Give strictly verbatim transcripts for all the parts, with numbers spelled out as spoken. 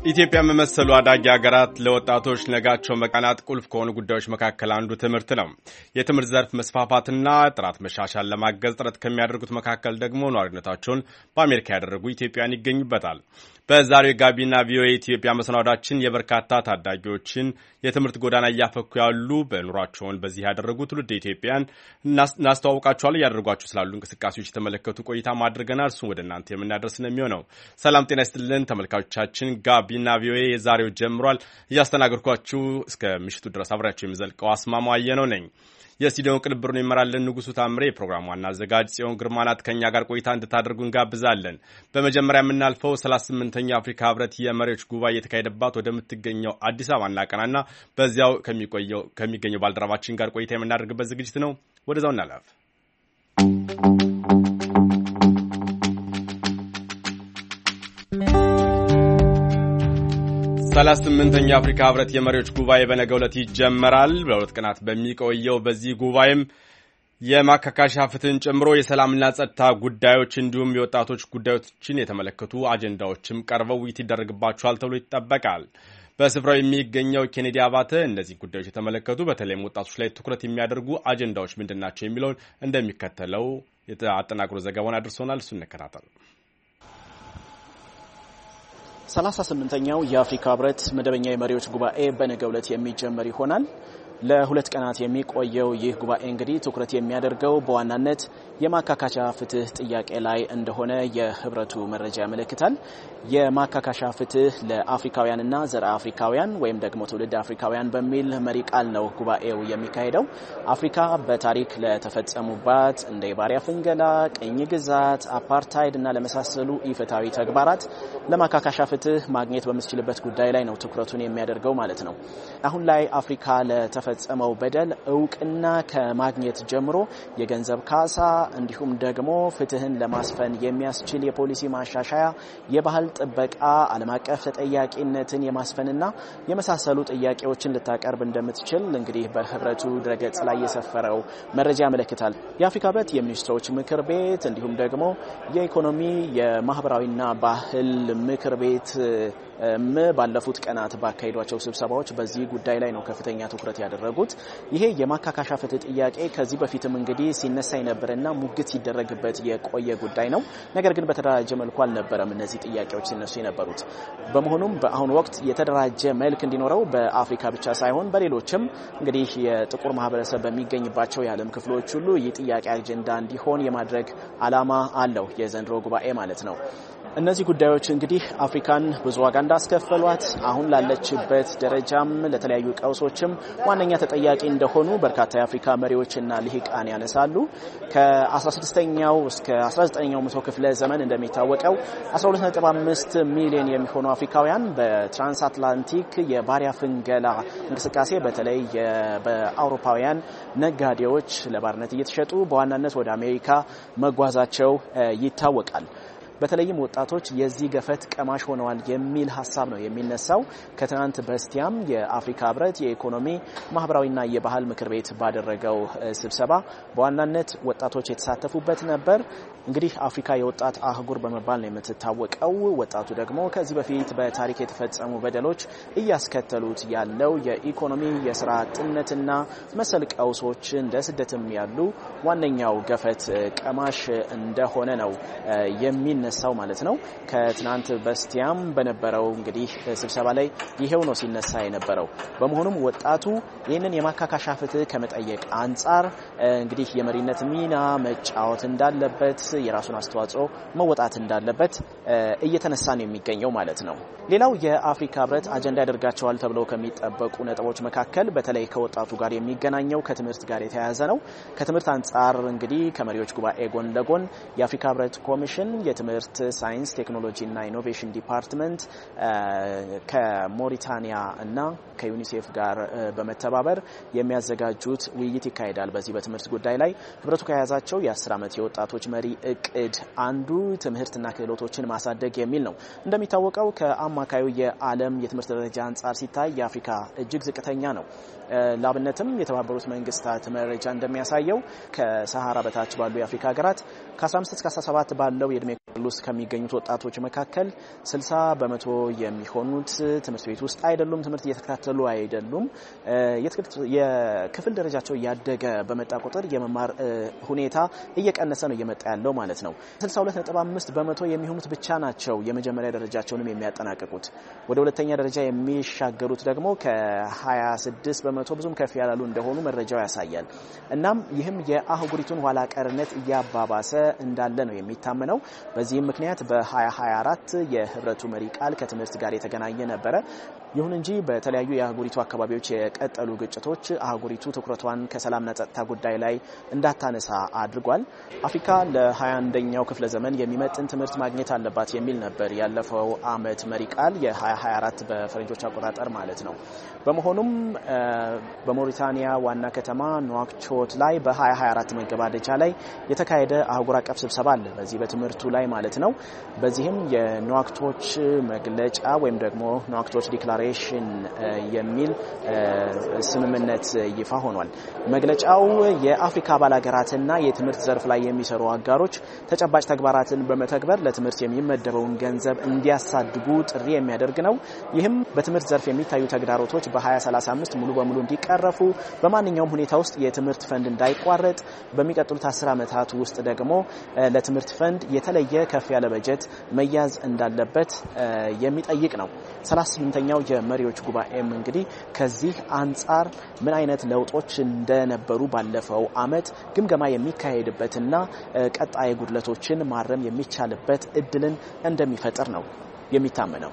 ኢትዮጵያ መመሰሉ አዳጊ ሀገራት ለወጣቶች ነጋቸው መቃናት ቁልፍ ከሆኑ ጉዳዮች መካከል አንዱ ትምህርት ነው። የትምህርት ዘርፍ መስፋፋትና ጥራት መሻሻል ለማገዝ ጥረት ከሚያደርጉት መካከል ደግሞ ኗሪነታቸውን በአሜሪካ ያደረጉ ኢትዮጵያውያን ይገኙበታል። በዛሬው ጋቢና ቪኦኤ ኢትዮጵያ መሰናዷችን የበርካታ ታዳጊዎችን የትምህርት ጎዳና እያፈኩ ያሉ በኑሯቸውን በዚህ ያደረጉ ትውልድ ኢትዮጵያውያን እናስተዋውቃቸዋለን። ያደርጓቸው ስላሉ እንቅስቃሴዎች የተመለከቱ ቆይታ ማድረገናል። እሱን ወደ እናንተ የምናደርስ ነው የሚሆነው። ሰላም ጤና ይስጥልን ተመልካቾቻችን። ጋቢና ቪኦኤ የዛሬው ጀምሯል። እያስተናገድኳችሁ እስከ ምሽቱ ድረስ አብራችሁ የምዘልቀው አስማማው አየነው ነኝ። የስቱዲዮ ቅንብሩን ይመራልን ንጉሱ ታምሬ፣ የፕሮግራሙ ዋና አዘጋጅ ጽዮን ግርማ ናት። ከኛ ጋር ቆይታ እንድታደርጉ እንጋብዛለን። በመጀመሪያ የምናልፈው ሰላሳ ስምንተኛው የአፍሪካ ህብረት የመሪዎች ጉባኤ የተካሄደባት ወደምትገኘው አዲስ አበባ እናቀናና በዚያው ከሚቆየው ከሚገኘው ባልደረባችን ጋር ቆይታ የምናደርግበት ዝግጅት ነው። ወደዛው እናላፍ። ሰላሳ ስምንተኛው የአፍሪካ ህብረት የመሪዎች ጉባኤ በነገው ዕለት ይጀመራል። በሁለት ቀናት በሚቆየው በዚህ ጉባኤም የማካካሻ ፍትህን ጨምሮ የሰላምና ጸጥታ ጉዳዮች እንዲሁም የወጣቶች ጉዳዮችን የተመለከቱ አጀንዳዎችም ቀርበው ውይይት ይደረግባቸዋል ተብሎ ይጠበቃል። በስፍራው የሚገኘው ኬኔዲ አባተ እነዚህ ጉዳዮች የተመለከቱ በተለይም ወጣቶች ላይ ትኩረት የሚያደርጉ አጀንዳዎች ምንድናቸው የሚለውን እንደሚከተለው አጠናቅሮ ዘገባውን አድርሶናል። እሱን እንከታተል። ሰላሳ ስምንተኛው የአፍሪካ ህብረት መደበኛ የመሪዎች ጉባኤ በነገው ዕለት የሚጀመር ይሆናል። ለሁለት ቀናት የሚቆየው ይህ ጉባኤ እንግዲህ ትኩረት የሚያደርገው በዋናነት የማካካሻ ፍትህ ጥያቄ ላይ እንደሆነ የህብረቱ መረጃ ያመለክታል። የማካካሻ ፍትህ ለአፍሪካውያንና ዘረ አፍሪካውያን ወይም ደግሞ ትውልድ አፍሪካውያን በሚል መሪ ቃል ነው ጉባኤው የሚካሄደው። አፍሪካ በታሪክ ለተፈጸሙባት እንደ የባሪያ ፍንገላ፣ ቅኝ ግዛት፣ አፓርታይድ እና ለመሳሰሉ ኢፍትሃዊ ተግባራት ለማካካሻ ፍትህ ማግኘት በምትችልበት ጉዳይ ላይ ነው ትኩረቱን የሚያደርገው ማለት ነው። አሁን ላይ አፍሪካ ለተፈጸመው በደል እውቅና ከማግኘት ጀምሮ የገንዘብ ካሳ እንዲሁም ደግሞ ፍትህን ለማስፈን የሚያስችል የፖሊሲ ማሻሻያ፣ የባህል ጥበቃ፣ ዓለም አቀፍ ተጠያቂነትን የማስፈንና የመሳሰሉ ጥያቄዎችን ልታቀርብ እንደምትችል እንግዲህ በህብረቱ ድረገጽ ላይ የሰፈረው መረጃ ያመለክታል። የአፍሪካ ህብረት የሚኒስትሮች ምክር ቤት እንዲሁም ደግሞ የኢኮኖሚ የማህበራዊና ባህል ምክር ቤት ም ባለፉት ቀናት ባካሄዷቸው ስብሰባዎች በዚህ ጉዳይ ላይ ነው ከፍተኛ ትኩረት ያደረጉት። ይሄ የማካካሻ ፍትህ ጥያቄ ከዚህ በፊትም እንግዲህ ሲነሳ የነበረና ሙግት ሲደረግበት የቆየ ጉዳይ ነው። ነገር ግን በተደራጀ መልኩ አልነበረም እነዚህ ጥያቄዎች ሲነሱ የነበሩት። በመሆኑም በአሁኑ ወቅት የተደራጀ መልክ እንዲኖረው በአፍሪካ ብቻ ሳይሆን በሌሎችም እንግዲህ የጥቁር ማህበረሰብ በሚገኝባቸው የዓለም ክፍሎች ሁሉ ይህ ጥያቄ አጀንዳ እንዲሆን የማድረግ ዓላማ አለው የዘንድሮ ጉባኤ ማለት ነው። እነዚህ ጉዳዮች እንግዲህ አፍሪካን ብዙ ዋጋ እንዳስከፈሏት አሁን ላለችበት ደረጃም ለተለያዩ ቀውሶችም ዋነኛ ተጠያቂ እንደሆኑ በርካታ የአፍሪካ መሪዎችና ልሂቃን ያነሳሉ። ከ16ኛው እስከ አስራ ዘጠነኛው መቶ ክፍለ ዘመን እንደሚታወቀው አስራ ሁለት ነጥብ አምስት ሚሊዮን የሚሆኑ አፍሪካውያን በትራንስአትላንቲክ የባሪያ ፍንገላ እንቅስቃሴ በተለይ በአውሮፓውያን ነጋዴዎች ለባርነት እየተሸጡ በዋናነት ወደ አሜሪካ መጓዛቸው ይታወቃል። በተለይም ወጣቶች የዚህ ገፈት ቀማሽ ሆነዋል የሚል ሐሳብ ነው የሚነሳው። ከትናንት በስቲያም የአፍሪካ ህብረት የኢኮኖሚ ማህበራዊና የባህል ምክር ቤት ባደረገው ስብሰባ በዋናነት ወጣቶች የተሳተፉበት ነበር። እንግዲህ አፍሪካ የወጣት አህጉር በመባል ነው የምትታወቀው። ወጣቱ ደግሞ ከዚህ በፊት በታሪክ የተፈጸሙ በደሎች እያስከተሉት ያለው የኢኮኖሚ የስራ አጥነትና መሰል ቀውሶች እንደ ስደትም ያሉ ዋነኛው ገፈት ቀማሽ እንደሆነ ነው የሚነ ሰው ማለት ነው። ከትናንት በስቲያም በነበረው እንግዲህ ስብሰባ ላይ ይሄው ነው ሲነሳ የነበረው። በመሆኑም ወጣቱ ይህንን የማካካሻ ፍትህ ከመጠየቅ አንጻር እንግዲህ የመሪነት ሚና መጫወት እንዳለበት፣ የራሱን አስተዋጽኦ መወጣት እንዳለበት እየተነሳ ነው የሚገኘው ማለት ነው። ሌላው የአፍሪካ ህብረት አጀንዳ ያደርጋቸዋል ተብለው ከሚጠበቁ ነጥቦች መካከል በተለይ ከወጣቱ ጋር የሚገናኘው ከትምህርት ጋር የተያያዘ ነው። ከትምህርት አንጻር እንግዲህ ከመሪዎች ጉባኤ ጎን ለጎን የአፍሪካ ህብረት ኮሚሽን የትምህርት ሳይንስ ቴክኖሎጂ እና ኢኖቬሽን ዲፓርትመንት ከሞሪታኒያ እና ከዩኒሴፍ ጋር በመተባበር የሚያዘጋጁት ውይይት ይካሄዳል። በዚህ በትምህርት ጉዳይ ላይ ህብረቱ ከያዛቸው የአስር ዓመት የወጣቶች መሪ እቅድ አንዱ ትምህርትና ክህሎቶችን ማሳደግ የሚል ነው። እንደሚታወቀው ከአማካዩ የዓለም የትምህርት ደረጃ አንጻር ሲታይ የአፍሪካ እጅግ ዝቅተኛ ነው። ላብነትም የተባበሩት መንግስታት መረጃ እንደሚያሳየው ከሰሃራ በታች ባሉ የአፍሪካ ሀገራት ከአስራ አምስት እስከ አስራ ሰባት ባለው የእድሜ ውስጥ ከሚገኙት ወጣቶች መካከል ስልሳ በመቶ የሚሆኑት ትምህርት ቤት ውስጥ አይደሉም፣ ትምህርት እየተከታተሉ አይደሉም። የክፍል ደረጃቸው ያደገ በመጣ ቁጥር የመማር ሁኔታ እየቀነሰ ነው እየመጣ ያለው ማለት ነው። ስልሳ ሁለት ነጥብ አምስት በመቶ የሚሆኑት ብቻ ናቸው የመጀመሪያ ደረጃቸውንም የሚያጠናቅቁት። ወደ ሁለተኛ ደረጃ የሚሻገሩት ደግሞ ከሀያ ስድስት በመቶ ብዙም ከፍ ያላሉ እንደሆኑ መረጃው ያሳያል። እናም ይህም የአህጉሪቱን ኋላ ቀርነት እያባባሰ እንዳለ ነው የሚታመነው። በዚህም ምክንያት በ2024 የህብረቱ መሪ ቃል ከትምህርት ጋር የተገናኘ ነበረ። ይሁን እንጂ በተለያዩ የአህጉሪቱ አካባቢዎች የቀጠሉ ግጭቶች አህጉሪቱ ትኩረቷን ከሰላምና ጸጥታ ጉዳይ ላይ እንዳታነሳ አድርጓል። አፍሪካ ለሃያ አንደኛው ክፍለ ዘመን የሚመጥን ትምህርት ማግኘት አለባት የሚል ነበር ያለፈው አመት መሪ ቃል የ2024 በፈረንጆች አቆጣጠር ማለት ነው። በመሆኑም በሞሪታኒያ ዋና ከተማ ኑዋክቾት ላይ በ2024 መገባደጃ ላይ የተካሄደ አህጉር አቀፍ ስብሰባ አለ በዚህ በትምህርቱ ላይ ማለት ነው። በዚህም የኑዋክቾት መግለጫ ወይም ደግሞ ኑዋክቾት ዲክላሬሽን የሚል ስምምነት ይፋ ሆኗል። መግለጫው የአፍሪካ አባል ሀገራትና የትምህርት ዘርፍ ላይ የሚሰሩ አጋሮች ተጨባጭ ተግባራትን በመተግበር ለትምህርት የሚመደበውን ገንዘብ እንዲያሳድጉ ጥሪ የሚያደርግ ነው። ይህም በትምህርት ዘርፍ የሚታዩ ተግዳሮቶች በ2035 ሙሉ በሙሉ እንዲቀረፉ፣ በማንኛውም ሁኔታ ውስጥ የትምህርት ፈንድ እንዳይቋረጥ፣ በሚቀጥሉት አስር ዓመታት ውስጥ ደግሞ ለትምህርት ፈንድ የተለየ ከፍ ያለ በጀት መያዝ እንዳለበት የሚጠይቅ ነው። ሰላሳ ስምንተኛው የመሪዎች ጉባኤም እንግዲህ ከዚህ አንጻር ምን አይነት ለውጦች እንደነበሩ ባለፈው አመት ግምገማ የሚካሄድበትና ቀጣይ ጉድለቶችን ማረም የሚቻልበት እድልን እንደሚፈጥር ነው የሚታመነው።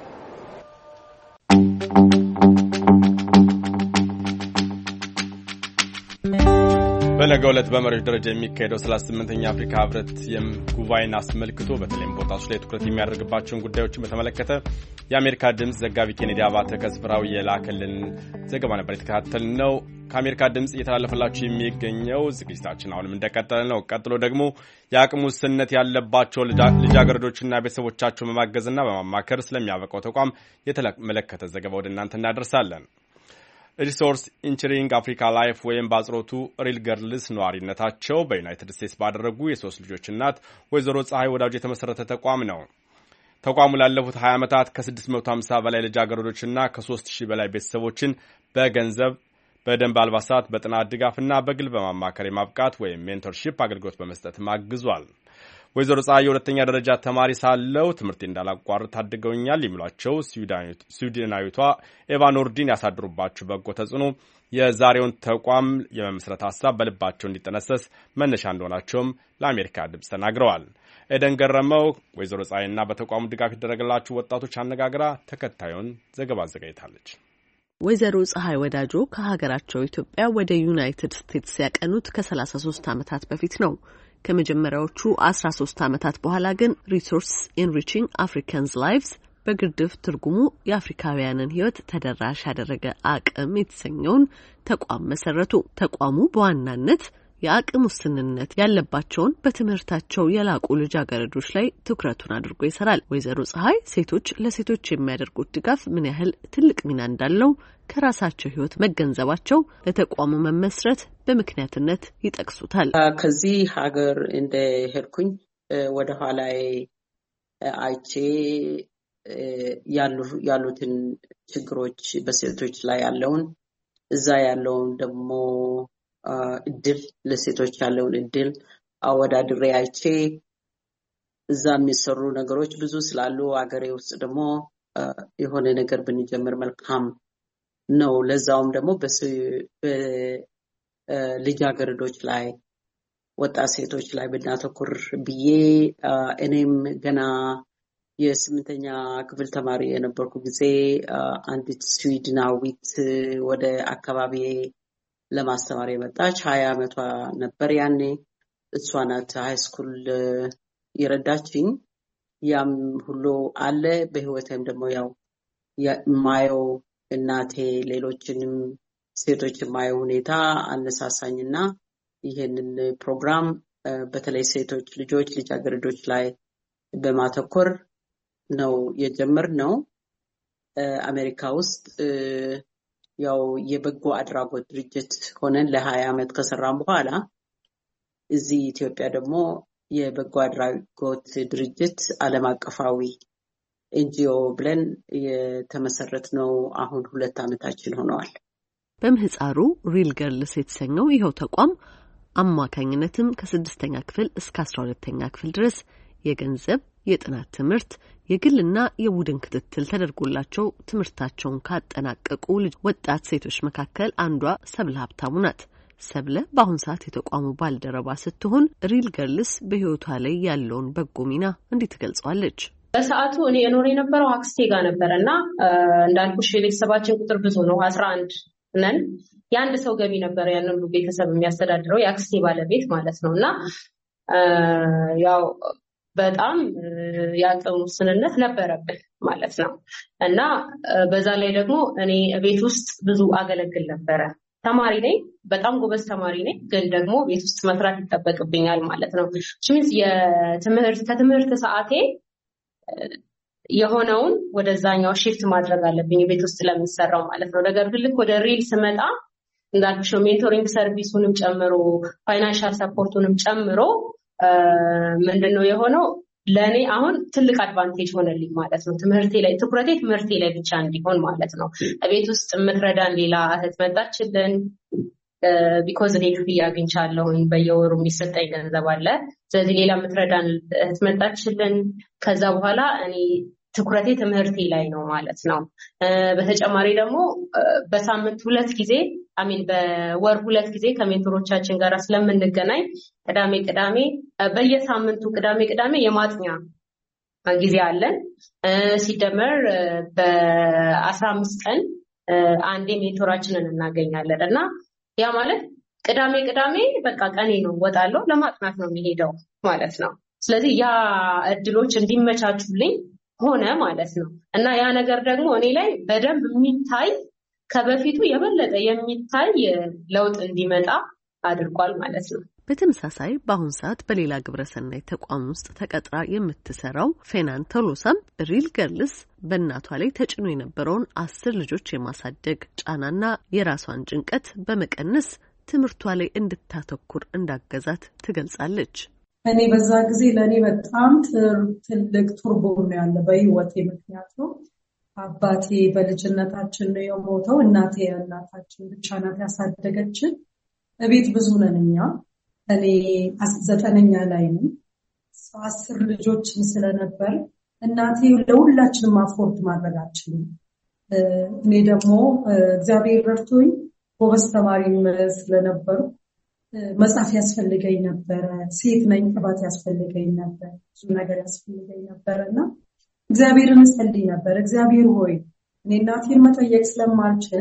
በነገው ዕለት በመሪዎች ደረጃ የሚካሄደው ሰላሳ ስምንተኛ አፍሪካ ህብረት ጉባኤን አስመልክቶ በተለይም ቦታዎች ላይ ትኩረት የሚያደርግባቸውን ጉዳዮችን በተመለከተ የአሜሪካ ድምጽ ዘጋቢ ኬኔዲ አባተ ከስፍራው የላከልን ዘገባ ነበር የተከታተልነው። ከአሜሪካ ድምጽ እየተላለፈላችሁ የሚገኘው ዝግጅታችን አሁንም እንደቀጠለ ነው። ቀጥሎ ደግሞ የአቅም ውስንነት ያለባቸው ልጃገረዶችና ቤተሰቦቻቸውን በማገዝና በማማከር ስለሚያበቃው ተቋም የተመለከተ ዘገባ ወደ እናንተ እናደርሳለን። ሪሶርስ ኢንቸሪንግ አፍሪካ ላይፍ ወይም በአጽሮቱ ሪል ገርልስ ነዋሪነታቸው በዩናይትድ ስቴትስ ባደረጉ የሶስት ልጆች እናት ወይዘሮ ፀሐይ ወዳጁ የተመሰረተ ተቋም ነው። ተቋሙ ላለፉት ሀያ ዓመታት ከስድስት መቶ ሃምሳ በላይ ልጃገረዶችና ከሶስት ሺህ በላይ ቤተሰቦችን በገንዘብ፣ በደንብ አልባሳት፣ በጥናት ድጋፍና በግል በማማከር የማብቃት ወይም ሜንቶርሺፕ አገልግሎት በመስጠት አግዟል። ወይዘሮ ፀሐይ የሁለተኛ ደረጃ ተማሪ ሳለው ትምህርቴ እንዳላቋርጥ ታድገውኛል የሚሏቸው ስዊድናዊቷ ኤቫ ኖርዲን ያሳድሩባቸው በጎ ተጽዕኖ የዛሬውን ተቋም የመመስረት ሀሳብ በልባቸው እንዲጠነሰስ መነሻ እንደሆናቸውም ለአሜሪካ ድምፅ ተናግረዋል። ኤደን ገረመው ወይዘሮ ፀሐይና በተቋሙ ድጋፍ የተደረገላቸው ወጣቶች አነጋግራ ተከታዩን ዘገባ አዘጋጅታለች። ወይዘሮ ፀሐይ ወዳጆ ከሀገራቸው ኢትዮጵያ ወደ ዩናይትድ ስቴትስ ያቀኑት ከሰላሳ ሶስት ዓመታት በፊት ነው። ከመጀመሪያዎቹ አስራ ሶስት ዓመታት በኋላ ግን ሪሶርስ ኢንሪቺንግ አፍሪካንስ ላይቭስ በግርድፍ ትርጉሙ የአፍሪካውያንን ሕይወት ተደራሽ ያደረገ አቅም የተሰኘውን ተቋም መሰረቱ። ተቋሙ በዋናነት የአቅም ውስንነት ያለባቸውን በትምህርታቸው የላቁ ልጃገረዶች ላይ ትኩረቱን አድርጎ ይሰራል። ወይዘሮ ፀሐይ ሴቶች ለሴቶች የሚያደርጉት ድጋፍ ምን ያህል ትልቅ ሚና እንዳለው ከራሳቸው ሕይወት መገንዘባቸው ለተቋሙ መመስረት በምክንያትነት ይጠቅሱታል። ከዚህ ሀገር እንደ ሄድኩኝ ወደ ኋላ አይቼ ያሉ ያሉትን ችግሮች በሴቶች ላይ ያለውን እዛ ያለውን ደግሞ እድል ለሴቶች ያለውን እድል አወዳድሬ አይቼ እዛ የሚሰሩ ነገሮች ብዙ ስላሉ አገሬ ውስጥ ደግሞ የሆነ ነገር ብንጀምር መልካም ነው። ለዛውም ደግሞ በልጃገረዶች ላይ ወጣት ሴቶች ላይ ብናተኩር ብዬ እኔም ገና የስምንተኛ ክፍል ተማሪ የነበርኩ ጊዜ አንዲት ስዊድናዊት ወደ አካባቢ ለማስተማር የመጣች ሀያ ዓመቷ ነበር ያኔ። እሷ ናት ሃይ ስኩል የረዳችኝ። ያም ሁሉ አለ በህይወቴም ደግሞ ያው የማየው እናቴ ሌሎችንም ሴቶች የማየው ሁኔታ አነሳሳኝና ይሄንን ፕሮግራም በተለይ ሴቶች ልጆች ልጃገረዶች ላይ በማተኮር ነው የጀመርነው። አሜሪካ ውስጥ ያው የበጎ አድራጎት ድርጅት ሆነን ለሀያ ዓመት ከሰራን በኋላ እዚህ ኢትዮጵያ ደግሞ የበጎ አድራጎት ድርጅት ዓለም አቀፋዊ ኤንጂኦ ብለን የተመሰረትነው አሁን ሁለት ዓመታችን ሆነዋል። በምህፃሩ ሪል ገርልስ የተሰኘው ይኸው ተቋም አማካኝነትም ከስድስተኛ ክፍል እስከ አስራ ሁለተኛ ክፍል ድረስ የገንዘብ የጥናት ትምህርት የግልና የቡድን ክትትል ተደርጎላቸው ትምህርታቸውን ካጠናቀቁ ወጣት ሴቶች መካከል አንዷ ሰብለ ሀብታሙ ናት። ሰብለ በአሁን ሰዓት የተቋሙ ባልደረባ ስትሆን ሪል ገርልስ በህይወቷ ላይ ያለውን በጎ ሚና እንዲህ ትገልጸዋለች። በሰዓቱ እኔ እኖር የነበረው አክስቴ ጋር ነበርና እንዳልኩሽ የቤተሰባችን ቁጥር ብዙ ነው፣ አስራ አንድ ነን። የአንድ ሰው ገቢ ነበር ያንን ቤተሰብ የሚያስተዳድረው የአክስቴ ባለቤት ማለት ነውና ያው በጣም ያቀሙ ስንነት ነበረብን ማለት ነው። እና በዛ ላይ ደግሞ እኔ ቤት ውስጥ ብዙ አገለግል ነበረ። ተማሪ ነኝ፣ በጣም ጎበዝ ተማሪ ነኝ፣ ግን ደግሞ ቤት ውስጥ መስራት ይጠበቅብኛል ማለት ነው። ቺንስ የትምህርት ከትምህርት ሰዓቴ የሆነውን ወደዛኛው ሺፍት ማድረግ አለብኝ ቤት ውስጥ ለሚሰራው ማለት ነው። ነገር ግን ልክ ወደ ሪል ስመጣ እንዳልኩሽ ሜንቶሪንግ ሰርቪሱንም ጨምሮ ፋይናንሻል ሰፖርቱንም ጨምሮ ምንድነው የሆነው ለኔ አሁን ትልቅ አድቫንቴጅ ሆነልኝ ማለት ነው። ትምህርቴ ላይ ትኩረቴ ትምህርቴ ላይ ብቻ እንዲሆን ማለት ነው። ቤት ውስጥ ምትረዳን ሌላ እህት መጣችልን ቢኮዝ እኔ ክፍያ አግኝቻለሁ፣ በየወሩ የሚሰጠኝ ገንዘብ አለ። ስለዚህ ሌላ ምትረዳን እህት መጣችልን። ከዛ በኋላ እኔ ትኩረቴ ትምህርቴ ላይ ነው ማለት ነው። በተጨማሪ ደግሞ በሳምንት ሁለት ጊዜ አሚን በወር ሁለት ጊዜ ከሜንቶሮቻችን ጋር ስለምንገናኝ ቅዳሜ ቅዳሜ በየሳምንቱ ቅዳሜ ቅዳሜ የማጥኛ ጊዜ አለን። ሲደመር በአስራ አምስት ቀን አንዴ ሜንቶራችንን እናገኛለን እና ያ ማለት ቅዳሜ ቅዳሜ በቃ ቀኔ ነው ወጣለሁ ለማጥናት ነው የሚሄደው ማለት ነው። ስለዚህ ያ እድሎች እንዲመቻቹልኝ ሆነ ማለት ነው። እና ያ ነገር ደግሞ እኔ ላይ በደንብ የሚታይ ከበፊቱ የበለጠ የሚታይ ለውጥ እንዲመጣ አድርጓል ማለት ነው። በተመሳሳይ በአሁን ሰዓት በሌላ ግብረሰናይ ተቋም ውስጥ ተቀጥራ የምትሰራው ፌናን ቶሎሳም ሪል ገርልስ በእናቷ ላይ ተጭኖ የነበረውን አስር ልጆች የማሳደግ ጫናና የራሷን ጭንቀት በመቀነስ ትምህርቷ ላይ እንድታተኩር እንዳገዛት ትገልጻለች። እኔ በዛ ጊዜ ለኔ በጣም ትልቅ ቱርቦ ነው ያለ በህይወቴ። ምክንያቱም አባቴ በልጅነታችን ነው የሞተው። እናቴ እናታችን ብቻ ናት ያሳደገችን። እቤት ብዙ ነን እኛ። እኔ ዘጠነኛ ላይ ነኝ። አስር ልጆችን ስለነበር እናቴ ለሁላችንም አፎርድ ማድረግ አትችልም። እኔ ደግሞ እግዚአብሔር ረድቶኝ ጎበዝ ተማሪም ስለነበሩ መጽሐፍ ያስፈልገኝ ነበር። ሴት ነኝ፣ ቅባት ያስፈልገኝ ነበር፣ ብዙ ነገር ያስፈልገኝ ነበርና እግዚአብሔርን እጸልይ ነበር። እግዚአብሔር ሆይ እኔ እናቴን መጠየቅ ስለማልችል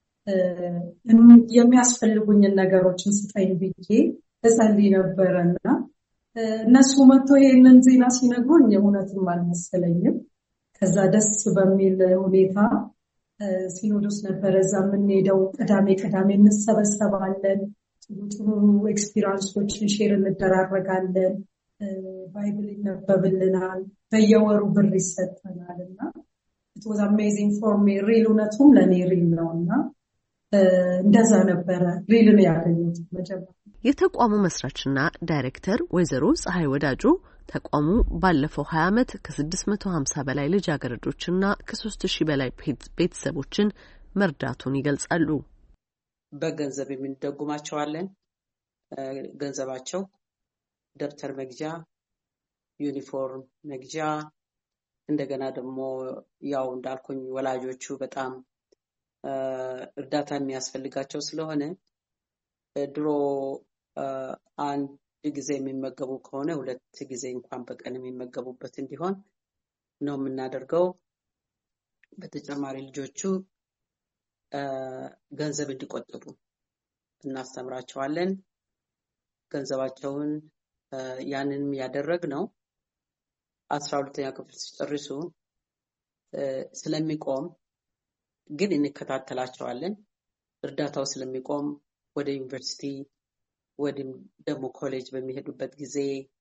የሚያስፈልጉኝን ነገሮችን ስጠኝ ብዬ እጸልይ ነበርና እነሱ መጥቶ ይሄንን ዜና ሲነግሩኝ እውነትም አልመሰለኝም። ከዛ ደስ በሚል ሁኔታ ሲኖዶስ ነበር እዛ የምንሄደው። ቅዳሜ ቅዳሜ እንሰበሰባለን፣ ጥሩ ኤክስፒሪየንሶችን ሼር እንደራረጋለን፣ ባይብል ይነበብልናል፣ በየወሩ ብር ይሰጠናልና it was amazing for me። ሪል እውነቱም ለኔ ሪል ነውና እንደዛ ነበረ ሪል ነው ያገኘሁት መጀመሪያ። የተቋሙ መስራችና ዳይሬክተር ወይዘሮ ፀሐይ ወዳጆ ተቋሙ ባለፈው ሀያ ዓመት ከስድስት መቶ ሀምሳ በላይ ልጃገረዶችና ከሶስት ሺህ በላይ ቤተሰቦችን መርዳቱን ይገልጻሉ። በገንዘብ የምንደጉማቸዋለን። ገንዘባቸው ደብተር መግዣ፣ ዩኒፎርም መግዣ፣ እንደገና ደግሞ ያው እንዳልኩኝ ወላጆቹ በጣም እርዳታ የሚያስፈልጋቸው ስለሆነ ድሮ አንድ ጊዜ የሚመገቡ ከሆነ ሁለት ጊዜ እንኳን በቀን የሚመገቡበት እንዲሆን ነው የምናደርገው። በተጨማሪ ልጆቹ ገንዘብ እንዲቆጥቡ እናስተምራቸዋለን። ገንዘባቸውን ያንንም ያደረግነው አስራ ሁለተኛ ክፍል ሲጨርሱ ስለሚቆም ግን እንከታተላቸዋለን። እርዳታው ስለሚቆም ወደ ዩኒቨርሲቲ ወደ ደግሞ ኮሌጅ በሚሄዱበት ጊዜ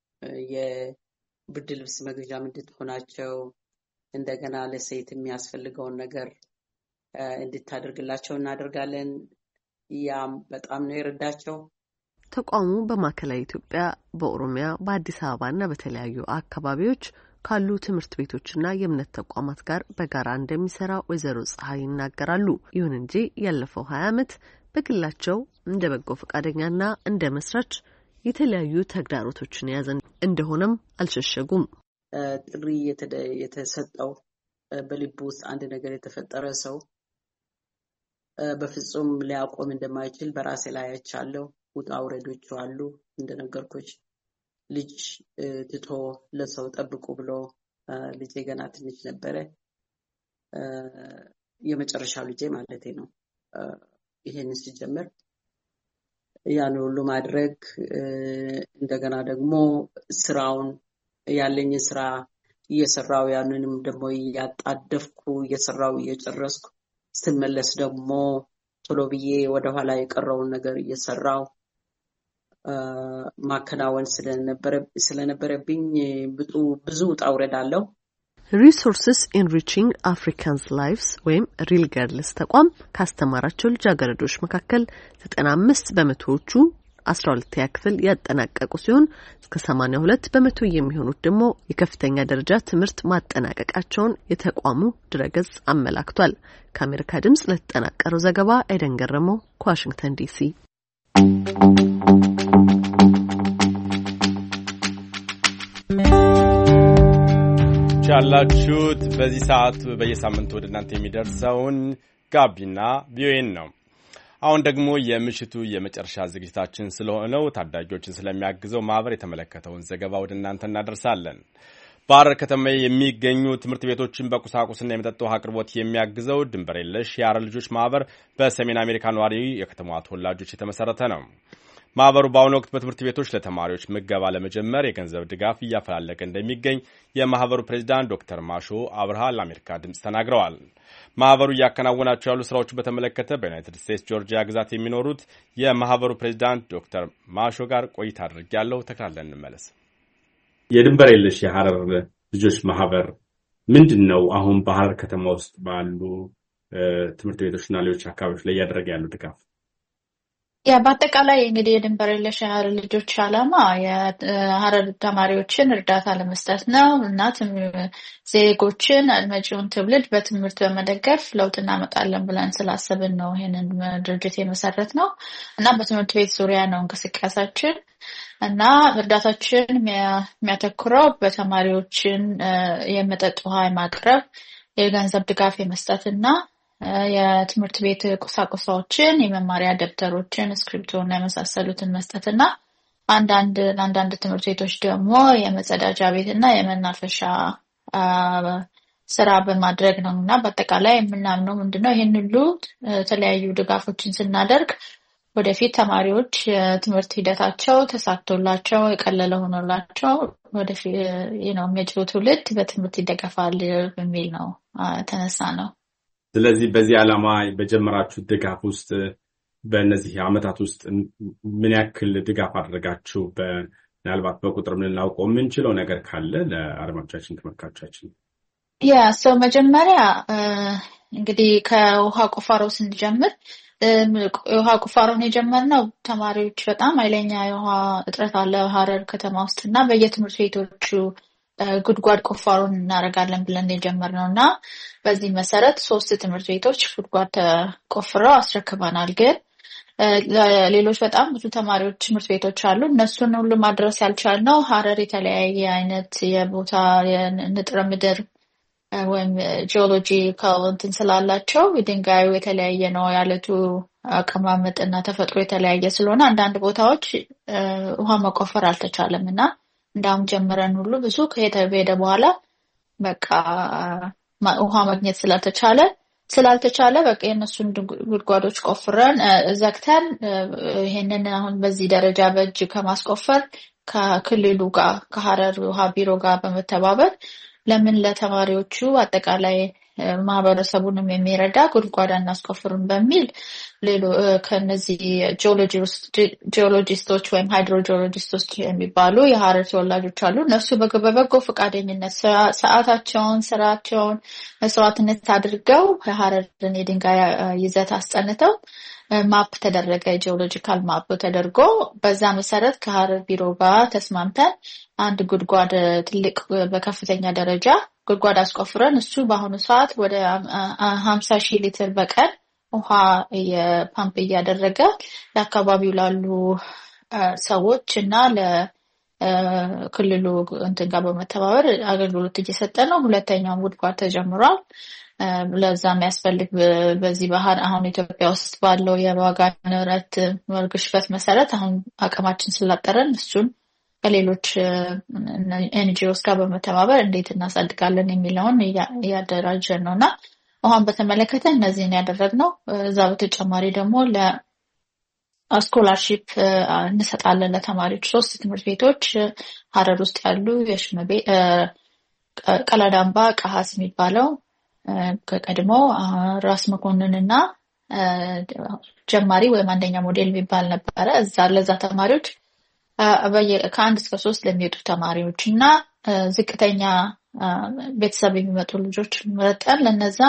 የብርድ ልብስ መግዣ እንድትሆናቸው እንደገና ለሴት የሚያስፈልገውን ነገር እንድታደርግላቸው እናደርጋለን። ያም በጣም ነው የረዳቸው። ተቋሙ በማዕከላዊ ኢትዮጵያ፣ በኦሮሚያ፣ በአዲስ አበባና በተለያዩ አካባቢዎች ካሉ ትምህርት ቤቶችና የእምነት ተቋማት ጋር በጋራ እንደሚሰራ ወይዘሮ ፀሐይ ይናገራሉ። ይሁን እንጂ ያለፈው ሀያ ዓመት በግላቸው እንደ በጎ ፈቃደኛና እንደ መስራች የተለያዩ ተግዳሮቶችን የያዘ እንደሆነም አልሸሸጉም። ጥሪ የተሰጠው በልቡ ውስጥ አንድ ነገር የተፈጠረ ሰው በፍጹም ሊያቆም እንደማይችል በራሴ ላይ አይቻለሁ። ውጣ ውረዶች አሉ። እንደነገርኩሽ ልጅ ትቶ ለሰው ጠብቁ ብሎ ልጄ ገና ትንሽ ነበረ፣ የመጨረሻው ልጄ ማለቴ ነው። ይሄን ሲጀምር ያን ሁሉ ማድረግ እንደገና ደግሞ ስራውን ያለኝ ስራ እየሰራው ያንንም ደግሞ ያጣደፍኩ እየሰራው እየጨረስኩ ስመለስ ደግሞ ቶሎ ብዬ ወደ ኋላ የቀረውን ነገር እየሰራው ማከናወን ስለነበረ ስለነበረብኝ ብዙ ብዙ ጣውረድ አለው። ሪሶርስስ ኢንሪቺንግ አፍሪካንስ ላይቭስ ወይም ሪል ገርልስ ተቋም ካስተማራቸው ልጃገረዶች መካከል ዘጠና አምስት በመቶዎቹ አስራ ሁለተኛ ክፍል ያጠናቀቁ ሲሆን እስከ ሰማንያ ሁለት በመቶ የሚሆኑት ደግሞ የከፍተኛ ደረጃ ትምህርት ማጠናቀቃቸውን የተቋሙ ድረገጽ አመላክቷል። ከአሜሪካ ድምጽ ለተጠናቀረው ዘገባ ኤደን ገረመው ከዋሽንግተን ዲሲ። ቻላችሁት በዚህ ሰዓት በየሳምንቱ ወደ እናንተ የሚደርሰውን ጋቢና ቪኦኤ ነው። አሁን ደግሞ የምሽቱ የመጨረሻ ዝግጅታችን ስለሆነው ታዳጊዎችን ስለሚያግዘው ማህበር የተመለከተውን ዘገባ ወደ እናንተ እናደርሳለን። በሐረር ከተማ የሚገኙ ትምህርት ቤቶችን በቁሳቁስና የመጠጥ ውሃ አቅርቦት የሚያግዘው ድንበር የለሽ የሐረር ልጆች ማህበር በሰሜን አሜሪካ ነዋሪ የከተማዋ ተወላጆች የተመሰረተ ነው። ማህበሩ በአሁኑ ወቅት በትምህርት ቤቶች ለተማሪዎች ምገባ ለመጀመር የገንዘብ ድጋፍ እያፈላለገ እንደሚገኝ የማህበሩ ፕሬዚዳንት ዶክተር ማሾ አብርሃ ለአሜሪካ ድምፅ ተናግረዋል። ማህበሩ እያከናወናቸው ያሉ ስራዎችን በተመለከተ በዩናይትድ ስቴትስ ጆርጂያ ግዛት የሚኖሩት የማህበሩ ፕሬዚዳንት ዶክተር ማሾ ጋር ቆይታ አድርጌያለሁ። ተከታትለን እንመለስ። የድንበር የለሽ የሐረር ልጆች ማህበር ምንድን ነው? አሁን በሐረር ከተማ ውስጥ ባሉ ትምህርት ቤቶችና ሌሎች አካባቢዎች ላይ እያደረገ ያለው ድጋፍ? ያ በአጠቃላይ እንግዲህ የድንበር የለሽ የሐረር ልጆች ዓላማ የሐረር ተማሪዎችን እርዳታ ለመስጠት ነው እና ዜጎችን መጪውን ትውልድ በትምህርት በመደገፍ ለውጥ እናመጣለን ብለን ስላሰብን ነው ይሄንን ድርጅት የመሰረት ነው እና በትምህርት ቤት ዙሪያ ነው እንቅስቃሴያችን እና እርዳታችን የሚያተኩረው በተማሪዎችን የመጠጥ ውሃ የማቅረብ የገንዘብ ድጋፍ የመስጠትና የትምህርት ቤት ቁሳቁሶችን የመማሪያ ደብተሮችን እስክሪፕቶና የመሳሰሉትን መስጠትና አንዳንድ አንዳንድ ትምህርት ቤቶች ደግሞ የመጸዳጃ ቤትና የመናፈሻ ስራ በማድረግ ነውና በአጠቃላይ የምናምነው ምንድነው ይሄን ሁሉ የተለያዩ ድጋፎችን ስናደርግ ወደፊት ተማሪዎች የትምህርት ሂደታቸው ተሳክቶላቸው የቀለለ ሆኖላቸው ወደፊት ነው የሚያጭው ትውልድ በትምህርት ይደገፋል በሚል ነው ተነሳ ነው። ስለዚህ በዚህ ዓላማ በጀመራችሁ ድጋፍ ውስጥ በእነዚህ ዓመታት ውስጥ ምን ያክል ድጋፍ አድርጋችሁ በምናልባት በቁጥር ምን ልናውቀው የምንችለው ነገር ካለ ለአድማጮቻችን ተመልካቾቻችን? ያ ሰው መጀመሪያ እንግዲህ ከውሃ ቁፋሮ ስንጀምር የውሃ ቁፋሮን የጀመርነው ተማሪዎች በጣም ኃይለኛ የውሃ እጥረት አለ ሐረር ከተማ ውስጥና በየትምህርት ቤቶቹ ጉድጓድ ቁፋሮን እናደርጋለን ብለን የጀመርነው እና በዚህ መሰረት ሶስት ትምህርት ቤቶች ጉድጓድ ተቆፍረው አስረክበናል። ግን ሌሎች በጣም ብዙ ተማሪዎች ትምህርት ቤቶች አሉ። እነሱን ሁሉ ማድረስ ያልቻልነው ሐረር የተለያየ አይነት የቦታ ንጥረ ምድር ወይም ጂኦሎጂ እንትን ስላላቸው ድንጋዩ የተለያየ ነው፣ ያለቱ አቀማመጥና ተፈጥሮ የተለያየ ስለሆነ አንዳንድ ቦታዎች ውሃ መቆፈር አልተቻለም እና እንዳውም ጀምረን ሁሉ ብዙ ከሄደ በኋላ በቃ ውሃ ማግኘት ስላልተቻለ ስላልተቻለ በቃ የነሱን ጉድጓዶች ቆፍረን ዘግተን ይሄንን አሁን በዚህ ደረጃ በእጅ ከማስቆፈር ከክልሉ ጋር ከሐረር ውሃ ቢሮ ጋር በመተባበር ለምን ለተማሪዎቹ አጠቃላይ ማህበረሰቡንም የሚረዳ ጉድጓድ እናስቆፍርን በሚል ሌሎ ከነዚህ ጂኦሎጂስቶች ወይም ሃይድሮጂኦሎጂስቶች የሚባሉ የሐረር ተወላጆች አሉ። እነሱ በበጎ ፈቃደኝነት ሰዓታቸውን ስራቸውን መስዋዕትነት አድርገው የሐረርን የድንጋይ ይዘት አስጠንተው ማፕ ተደረገ። ጂኦሎጂካል ማፕ ተደርጎ በዛ መሰረት ከሐረር ቢሮ ጋር ተስማምተን አንድ ጉድጓድ ትልቅ በከፍተኛ ደረጃ ጉድጓድ አስቆፍረን እሱ በአሁኑ ሰዓት ወደ ሀምሳ ሺህ ሊትር በቀን ውሃ የፓምፕ እያደረገ ለአካባቢው ላሉ ሰዎች እና ለክልሉ እንትን ጋር በመተባበር አገልግሎት እየሰጠ ነው። ሁለተኛው ጉድጓድ ተጀምሯል። ለዛ የሚያስፈልግ በዚህ ባህር አሁን ኢትዮጵያ ውስጥ ባለው የዋጋ ንረት ግሽበት መሰረት አሁን አቅማችን ስላጠረን እሱን ከሌሎች ኤንጂኦስ ጋር በመተባበር እንዴት እናሳድጋለን የሚለውን እያደራጀን ነውና አሁን በተመለከተ እነዚህን ያደረግነው። እዛ በተጨማሪ ደግሞ ለስኮላርሺፕ እንሰጣለን ለተማሪዎች። ሶስት ትምህርት ቤቶች ሐረር ውስጥ ያሉ የሽመቤ ቀላዳምባ ቀሐስ የሚባለው ከቀድሞ ራስ መኮንንና ጀማሪ ወይም አንደኛ ሞዴል የሚባል ነበረ። እዛ ለዛ ተማሪዎች ከአንድ እስከ ሶስት ለሚወጡ ተማሪዎች እና ዝቅተኛ ቤተሰብ የሚመጡ ልጆች መረጠን ለነዛ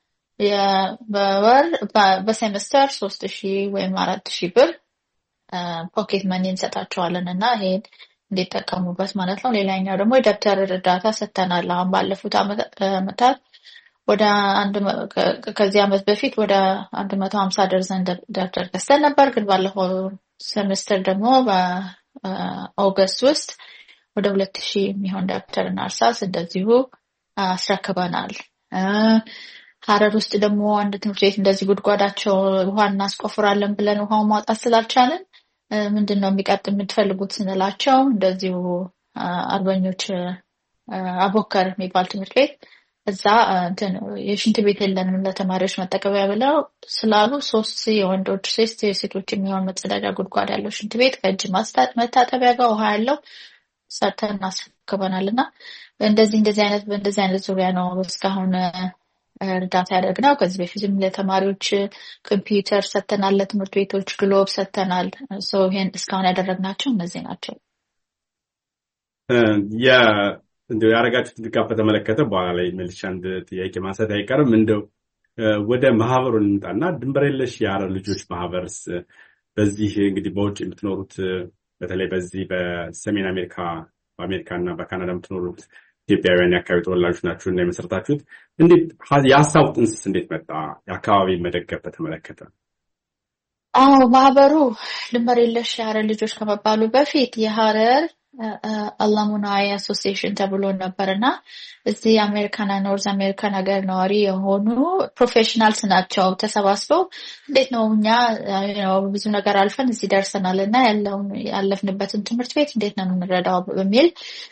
በወር በሴሜስተር ሶስት ሺህ ወይም አራት ሺህ ብር ፖኬት መኒ እንሰጣቸዋለን እና ይሄን እንዲጠቀሙበት ማለት ነው። ሌላኛው ደግሞ የደብተር እርዳታ ሰጥተናል። አሁን ባለፉት ዓመታት ወደ አንድ ከዚህ ዓመት በፊት ወደ አንድ መቶ ሀምሳ ደርዘን ደብተር ገዝተን ነበር። ግን ባለፈው ሴሜስተር ደግሞ በኦገስት ውስጥ ወደ ሁለት ሺህ የሚሆን ደብተርና እርሳስ እንደዚሁ አስረክበናል። ሐረር ውስጥ ደግሞ አንድ ትምህርት ቤት እንደዚህ ጉድጓዳቸው ውሃ እናስቆፍራለን ብለን ውሃውን ማውጣት ስላልቻለን ምንድነው የሚቀጥል የምትፈልጉት ስንላቸው እንደዚሁ አርበኞች አቦከር የሚባል ትምህርት ቤት እዛ እንትን የሽንት ቤት የለንም ለተማሪዎች መጠቀሚያ ብለው ስላሉ ሶስት የወንዶች ሶስት የሴቶች የሚሆን መጸዳጃ ጉድጓድ ያለው ሽንት ቤት ከእጅ መታጠቢያ ጋር ውሃ ያለው ሰርተን አስረክበናልና እንደዚህ እንደዚህ አይነት በእንደዚህ አይነት ዙሪያ ነው እስካሁን እርዳታ ያደርግነው። ከዚህ በፊትም ለተማሪዎች ኮምፒውተር ሰጥተናል፣ ለትምህርት ቤቶች ግሎብ ሰጥተናል። ሶ ይሄን እስካሁን ያደረግናቸው እነዚህ ናቸው። ያ እንደው ያረጋችሁት ድጋፍ በተመለከተ በኋላ ላይ መልሼ አንድ ጥያቄ ማንሳት አይቀርም። እንደው ወደ ማህበሩ እንምጣና ድንበር የለሽ የሐረር ልጆች ማህበርስ በዚህ እንግዲህ በውጭ የምትኖሩት በተለይ በዚህ በሰሜን አሜሪካ በአሜሪካና በካናዳ የምትኖሩት ኢትዮጵያውያን የአካባቢ ተወላጆች ናችሁ እና የመሰረታችሁት እንዴት የሀሳቡ ጥንስስ እንዴት መጣ? የአካባቢ መደገፍ በተመለከተ። አዎ ማህበሩ ድንበር የለሽ የሐረር ልጆች ከመባሉ በፊት የሐረር አላሙናይ አሶሲዬሽን ተብሎ ነበርና እዚህ አሜሪካና ኖርዝ አሜሪካን ሀገር ነዋሪ የሆኑ ፕሮፌሽናልስ ናቸው ተሰባስበው እንዴት ነው እኛ ብዙ ነገር አልፈን እዚህ ደርሰናልና ያለው ያለፍንበትን ትምህርት ቤት እንዴት ነው እንረዳው በሚል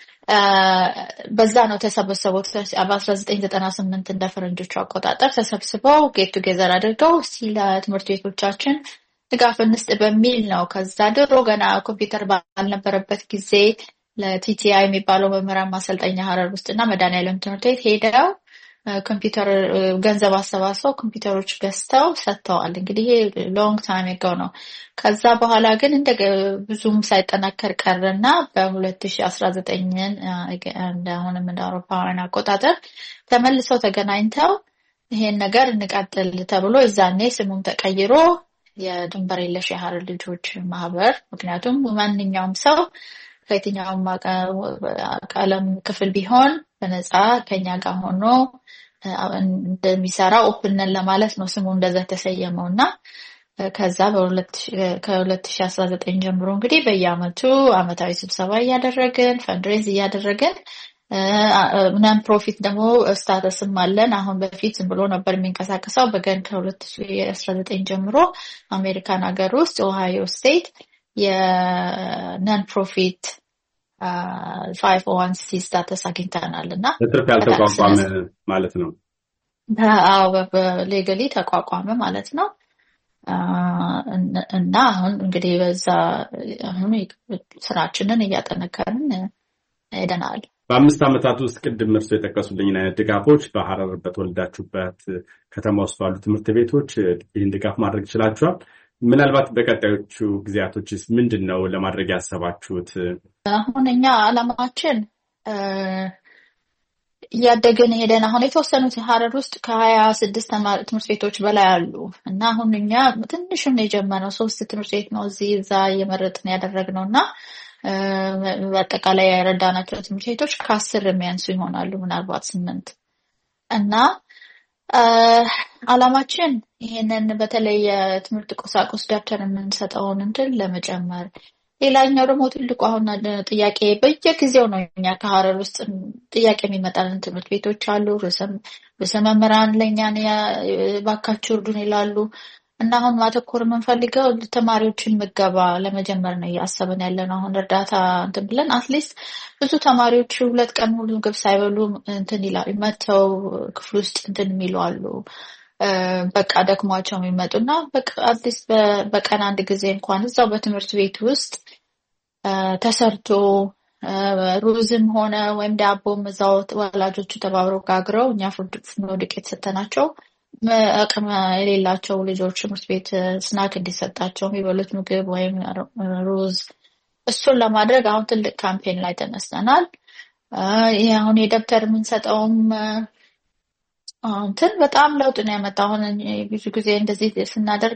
በዛ ነው ተሰብስበው በ1998 እንደ ፈረንጆቹ አቆጣጠር ተሰብስበው ጌት ቱጌዘር አድርገው ሲላ ትምህርት ቤቶቻችን ድጋፍ እንስጥ በሚል ነው። ከዛ ድሮ ገና ኮምፒውተር ባልነበረበት ጊዜ ለቲቲአይ የሚባለው መምህራን ማሰልጠኛ ሐረር ውስጥና መድኃኒዓለም ትምህርት ቤት ሄደው ኮምፒውተር ገንዘብ አሰባስበው ኮምፒውተሮች ገዝተው ሰጥተዋል። እንግዲህ ይሄ ሎንግ ታይም አጎ ነው። ከዛ በኋላ ግን እንደ ብዙም ሳይጠናከር ቀረና በ2019 እንደሆነም እንደ አውሮፓውያን አቆጣጠር ተመልሰው ተገናኝተው ይሄን ነገር እንቀጥል ተብሎ እዛኔ ስሙም ተቀይሮ የድንበር የለሽ የሐረር ልጆች ማህበር ምክንያቱም ማንኛውም ሰው ከየትኛውም ቀለም ክፍል ቢሆን በነፃ ከኛ ጋር ሆኖ እንደሚሰራ ኦፕንን ለማለት ነው ስሙ እንደዛ ተሰየመውና ከዛ ከ2019 ጀምሮ እንግዲህ በየአመቱ አመታዊ ስብሰባ እያደረግን ፈንድሬዝ እያደረግን ምንም ፕሮፊት ደግሞ ስታተስም አለን። አሁን በፊት ዝም ብሎ ነበር የሚንቀሳቀሰው በገን ከ2019 ጀምሮ አሜሪካን ሀገር ውስጥ ኦሃዮ ስቴት የነን ፕሮፊት ፋይቭ ኦ ዋን ሲ ስታተስ አግኝተናልና ትርፍ ያልተቋቋመ ማለት ነው። አዎ በሌጋሊ ተቋቋመ ማለት ነው። እና አሁን እንግዲህ በዛ አሁን ስራችንን እያጠነከርን ሄደናል። በአምስት ዓመታት ውስጥ ቅድም እርሶ የጠቀሱልኝን አይነት ድጋፎች በሐረር በተወልዳችሁበት ከተማ ውስጥ ባሉ ትምህርት ቤቶች ይህን ድጋፍ ማድረግ ይችላችኋል? ምናልባት በቀጣዮቹ ጊዜያቶችስ ምንድነው ለማድረግ ያሰባችሁት? አሁን እኛ ዓላማችን ያደገን ሄደን አሁን የተወሰኑት ሐረር ውስጥ ከሀያ ስድስት ትምህርት ቤቶች በላይ አሉ እና አሁን እኛ ትንሽም ነው የጀመረው ሶስት ትምህርት ቤት ነው እዚህ እዛ እየመረጥን ያደረግነውና በአጠቃላይ ያረዳናቸው ትምህርት ቤቶች ከአስር የሚያንሱ ይሆናሉ ምናልባት ስምንት እና ዓላማችን ይሄንን በተለይ የትምህርት ቁሳቁስ ደብተር የምንሰጠውን እንትን ለመጨመር ሌላኛው ደግሞ ትልቁ አሁን ጥያቄ በየጊዜው ነው እኛ ከሐረር ውስጥ ጥያቄ የሚመጣልን ትምህርት ቤቶች አሉ ርዕሰ መምህራን ለኛ ባካችሁ እርዱን ይላሉ እና አሁን ማተኮር የምንፈልገው ተማሪዎችን ምገባ ለመጀመር ነው ያሰብን ያለነው አሁን እርዳታ እንትን ብለን አትሊስት ብዙ ተማሪዎች ሁለት ቀን ሙሉ ምግብ ሳይበሉ እንትን ይላሉ መተው ክፍል ውስጥ እንትን የሚሉ አሉ በቃ ደክሟቸው የሚመጡና በቃ አትሊስት በቀን አንድ ጊዜ እንኳን እዛው በትምህርት ቤት ውስጥ ተሰርቶ ሩዝም ሆነ ወይም ዳቦም እዛው ወላጆቹ ተባብረው ጋግረው እኛ ፍርኖ ዱቄት ሰተናቸው አቅም የሌላቸው ልጆች ትምህርት ቤት ስናክ እንዲሰጣቸው የሚበሉት ምግብ ወይም ሩዝ እሱን ለማድረግ አሁን ትልቅ ካምፔን ላይ ተነስተናል። ይሄ አሁን የደብተር የምንሰጠውም እንትን በጣም ለውጥ ነው ያመጣው። አሁን ብዙ ጊዜ እንደዚህ ስናደርግ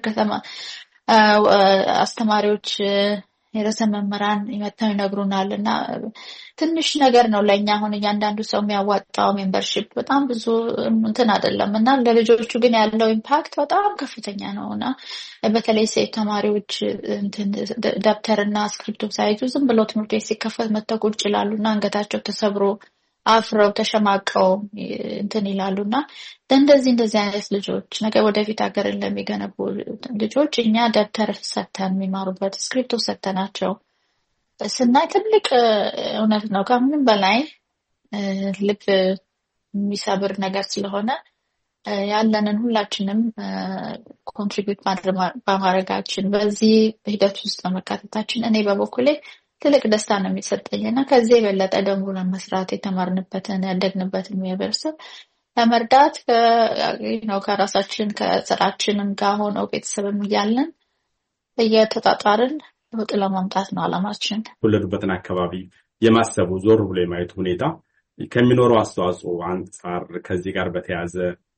አስተማሪዎች የርዕሰ መምህራን ይመጣው ይነግሩናልና ትንሽ ነገር ነው ለኛ አሁን እያንዳንዱ ሰው የሚያዋጣው ሜምበርሺፕ በጣም ብዙ እንትን አይደለምና ለልጆቹ ግን ያለው ኢምፓክት በጣም ከፍተኛ ነውና በተለይ ሴት ተማሪዎች እንትን ደብተርና ስክሪፕቶ ሳይዙ ዝም ብለው ትምህርት ቤት ሲከፈት መተው ቁጭ ይላሉና አንገታቸው ተሰብሮ አፍረው ተሸማቀው እንትን ይላሉና እንደዚህ እንደዚህ አይነት ልጆች ነገ ወደፊት ሀገርን ለሚገነቡ ልጆች እኛ ደብተር ሰተን የሚማሩበት ስክሪፕቶ ሰተናቸው ስናይ ትልቅ እውነት ነው ከምንም በላይ ልብ የሚሰብር ነገር ስለሆነ ያለንን ሁላችንም ኮንትሪቢዩት ማድረጋችን በዚህ ሂደት ውስጥ መካተታችን እኔ በበኩሌ ትልቅ ደስታ ነው የሚሰጠኝና ከዚህ የበለጠ ደግሞ ለመስራት የተማርንበትን ያደግንበትን ማህበረሰብ ለመርዳት ነው ከራሳችን ከስራችንም ጋር ሆኖ ቤተሰብም ያለን በየተጣጣርን ለውጥ ለማምጣት ነው ዓላማችን። ሁሉበትን አካባቢ የማሰቡ ዞር ብሎ የማየት ሁኔታ ከሚኖረው አስተዋጽኦ አንፃር ከዚህ ጋር በተያያዘ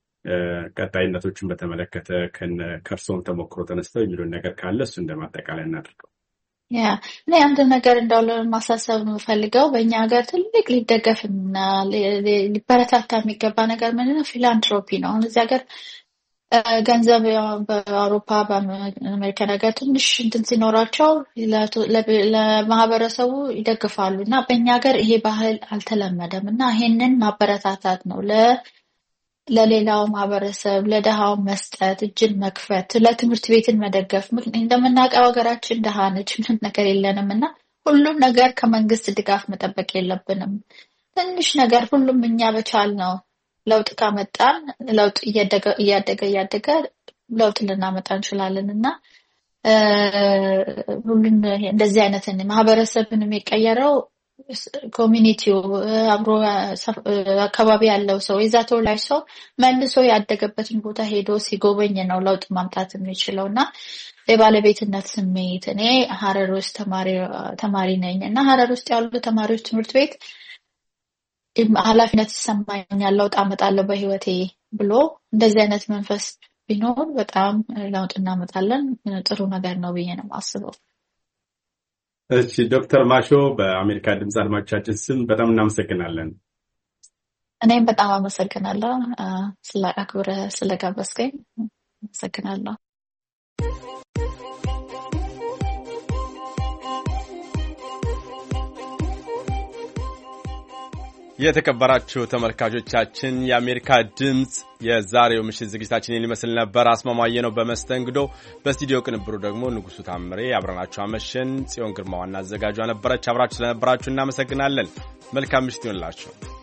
ቀጣይነቶችን በተመለከተ ከርሶም ተሞክሮ ተነስተው የሚሉን ነገር ካለ እሱ እንደማጠቃለያ እናድርገው። ያ እኔ አንድ ነገር እንዳለ ማሳሰብ ነው ፈልገው በእኛ ሀገር ትልቅ ሊደገፍና ሊበረታታ የሚገባ ነገር ምንድነው ፊላንትሮፒ ነው። እዚህ ሀገር ገንዘብ በአውሮፓ በአሜሪካ ነገር ትንሽ እንትን ሲኖራቸው ለማህበረሰቡ ይደግፋሉና በእኛ ሀገር ይሄ ባህል አልተለመደምና ይሄንን ማበረታታት ነው ለ ለሌላው ማህበረሰብ ለደሃው መስጠት እጅን መክፈት ለትምህርት ቤትን መደገፍ እንደምናውቀው ሀገራችን ደሃ ነች ምን ነገር የለንምና ሁሉም ነገር ከመንግስት ድጋፍ መጠበቅ የለብንም ትንሽ ነገር ሁሉም እኛ በቻል ነው ለውጥ ካመጣን ለውጥ እያደገ እያደገ እያደገ ለውጥ ልናመጣ እንችላለንና ሁሉም እንደዚህ አይነት ማህበረሰብን የሚቀየረው ኮሚኒቲው አብሮ አካባቢ ያለው ሰው የዛተው ላይ ሰው መልሶ ያደገበትን ቦታ ሄዶ ሲጎበኝ ነው ለውጥ ማምጣት የሚችለውና የባለቤትነት ስሜት እኔ ሐረር ውስጥ ተማሪ ተማሪ ነኝና ሐረር ውስጥ ያሉ ተማሪዎች ትምህርት ቤት ኃላፊነት ይሰማኛል ለውጥ አመጣለሁ በህይወቴ ብሎ እንደዚህ አይነት መንፈስ ቢኖር በጣም ለውጥ እናመጣለን ጥሩ ነገር ነው ብዬ ነው ማስበው። እሺ ዶክተር ማሾ በአሜሪካ ድምጽ አድማጮቻችን ስም በጣም እናመሰግናለን። እኔም በጣም አመሰግናለሁ ስለ አክብረ ስለጋበዝከኝ አመሰግናለሁ። የተከበራችሁ ተመልካቾቻችን የአሜሪካ ድምጽ የዛሬው ምሽት ዝግጅታችንን ሊመስል ነበር። አስማማየ ነው በመስተንግዶ፣ በስቱዲዮ ቅንብሩ ደግሞ ንጉሱ ታምሬ አብረናችሁ አመሸን። ጽዮን ግርማ ዋና አዘጋጇ ነበረች። አብራችሁ ስለነበራችሁ እናመሰግናለን። መልካም ምሽት ይሁንላችሁ።